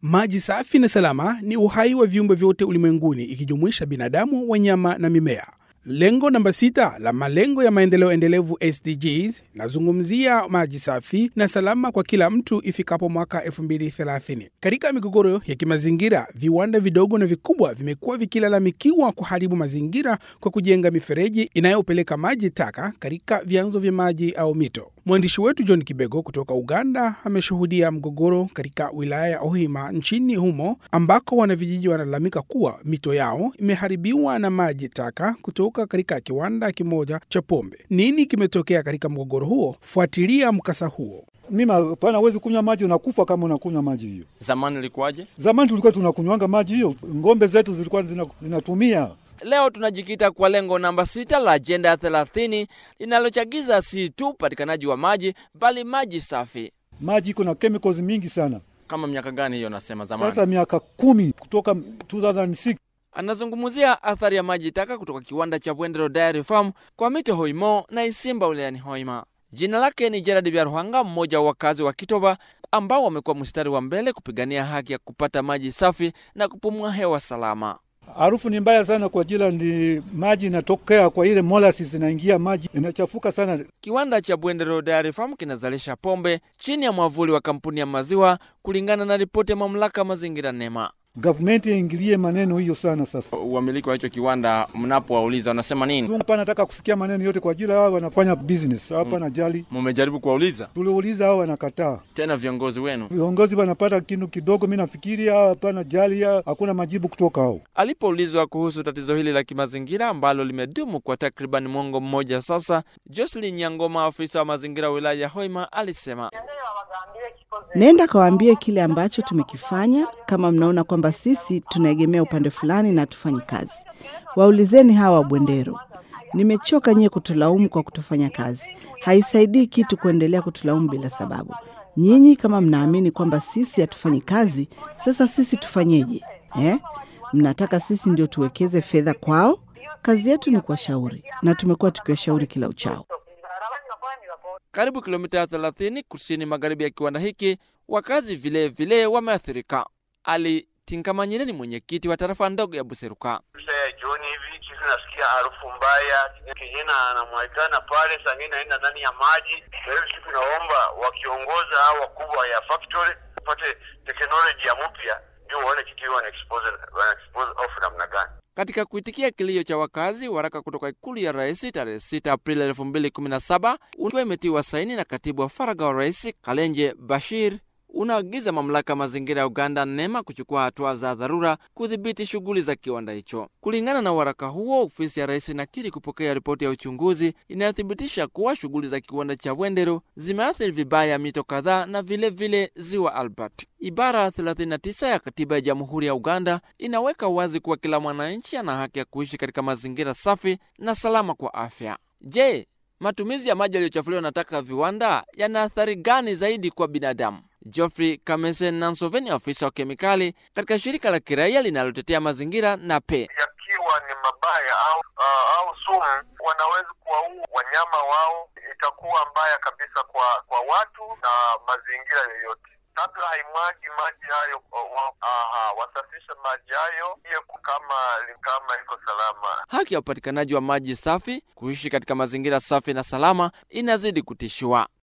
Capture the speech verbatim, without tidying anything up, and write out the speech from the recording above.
Maji safi na salama ni uhai wa viumbe vyote ulimwenguni ikijumuisha binadamu, wanyama na mimea. Lengo namba sita la malengo ya maendeleo endelevu S D Gs nazungumzia maji safi na salama kwa kila mtu ifikapo mwaka elfu mbili thelathini. Katika migogoro ya kimazingira, viwanda vidogo na vikubwa vimekuwa vikilalamikiwa kuharibu mazingira kwa kujenga mifereji inayopeleka maji taka katika vyanzo vya maji au mito. Mwandishi wetu John Kibego kutoka Uganda ameshuhudia mgogoro katika wilaya ya Hoima nchini humo, ambako wanavijiji wanalalamika kuwa mito yao imeharibiwa na maji taka kutoka katika kiwanda kimoja cha pombe. Nini kimetokea katika mgogoro huo? Fuatilia mkasa huo. Mimi hapana uwezi kunywa maji, unakufa kama unakunywa maji hiyo. Zamani ilikuwaje? Zamani tulikuwa tunakunywanga maji hiyo. Ngombe zetu zilikuwa zinatumia. Leo tunajikita kwa lengo namba sita la agenda ya thelathini linalochagiza si tu patikanaji wa maji bali maji safi. Maji iko na chemicals mingi sana. Kama miaka gani hiyo nasema zamani? Sasa miaka kumi kutoka two thousand six. Anazungumzia athari ya maji taka kutoka kiwanda cha Bwendero Dairy Farm kwa mito Hoimo na Isimba wilayani Hoima. Jina lake ni Gerard Byaruhanga, mmoja wa wakazi wa Kitoba ambao wamekuwa mstari wa mbele kupigania haki ya kupata maji safi na kupumua hewa salama. Harufu ni mbaya sana kwa jila, ndi maji inatokea kwa ile molasses inaingia maji inachafuka sana. Kiwanda cha Bwendero Dairy Farm kinazalisha pombe chini ya mwavuli wa kampuni ya maziwa kulingana na ripoti ya mamlaka mazingira NEMA. Government ingilie maneno hiyo sana sasa. Wamiliki wa hicho kiwanda mnapowauliza wanasema nini? Hapa nataka kusikia maneno yote kwa jila wao wanafanya business. Hapa na jali. Mmejaribu kuwauliza? Tuliuliza hao wanakataa. Tena viongozi wenu? Viongozi wanapata kitu kidogo, mimi nafikiri hapa na jali hakuna majibu kutoka hao. Alipoulizwa kuhusu tatizo hili la kimazingira ambalo limedumu kwa takriban mwongo mmoja sasa, Jocelyn Nyangoma, afisa wa mazingira wilaya ya Hoima, alisema, nenda kawaambie kile ambacho tumekifanya. Kama mnaona kwamba sisi tunaegemea upande fulani na tufanyi kazi, waulizeni hawa Bwendero. Nimechoka nyie kutulaumu kwa kutofanya kazi. Haisaidii kitu kuendelea kutulaumu bila sababu. Nyinyi kama mnaamini kwamba sisi hatufanyi kazi, sasa sisi tufanyeje? Eh? Mnataka sisi ndio tuwekeze fedha kwao? Kazi yetu ni kuwashauri, na tumekuwa tukiwashauri kila uchao. Karibu kilomita thelathini kusini magharibi ya kiwanda hiki, wakazi vile vile wameathirika. Ali Tinkamanyire ni mwenyekiti wa tarafa ndogo ya Buseruka. Jioni hivi sisi nasikia harufu mbaya, kijana anamwaikana pale, sangine aenda ndani ya maji. Sisi tunaomba wakiongoza au wakubwa ya factory pate technology ya mpya ndio waone kitu wana expose wana expose off namna gani. Katika kuitikia kilio cha wakazi, waraka kutoka ikulu ya rais tarehe sita Aprili elfu mbili kumi na saba ukiwa imetiwa saini na katibu wa faragha wa rais Kalenje Bashir, unaagiza mamlaka mazingira ya Uganda NEMA kuchukua hatua za dharura kudhibiti shughuli za kiwanda hicho. Kulingana na waraka huo, ofisi ya rais inakiri kupokea ripoti ya uchunguzi inayothibitisha kuwa shughuli za kiwanda cha Bwendero zimeathiri vibaya mito kadhaa na vile vile ziwa Albert. Ibara thelathini na tisa ya katiba ya Jamhuri ya Uganda inaweka wazi kuwa kila mwananchi ana haki ya kuishi katika mazingira safi na salama kwa afya. Je, matumizi ya maji yaliyochafuliwa na taka viwanda yana athari gani zaidi kwa binadamu? Geoffrey Kamese Nansoveni, afisa wa kemikali katika shirika la kiraia linalotetea mazingira na pe. Yakiwa ni mabaya au uh, au sumu, wanaweza kuwaua wanyama wao, itakuwa mbaya kabisa kwa kwa watu na mazingira yoyote. Kabla haimwagi maji hayo, aha, wasafisha maji hayo hiyo kama kama iko salama. Haki ya upatikanaji wa maji safi, kuishi katika mazingira safi na salama inazidi kutishiwa.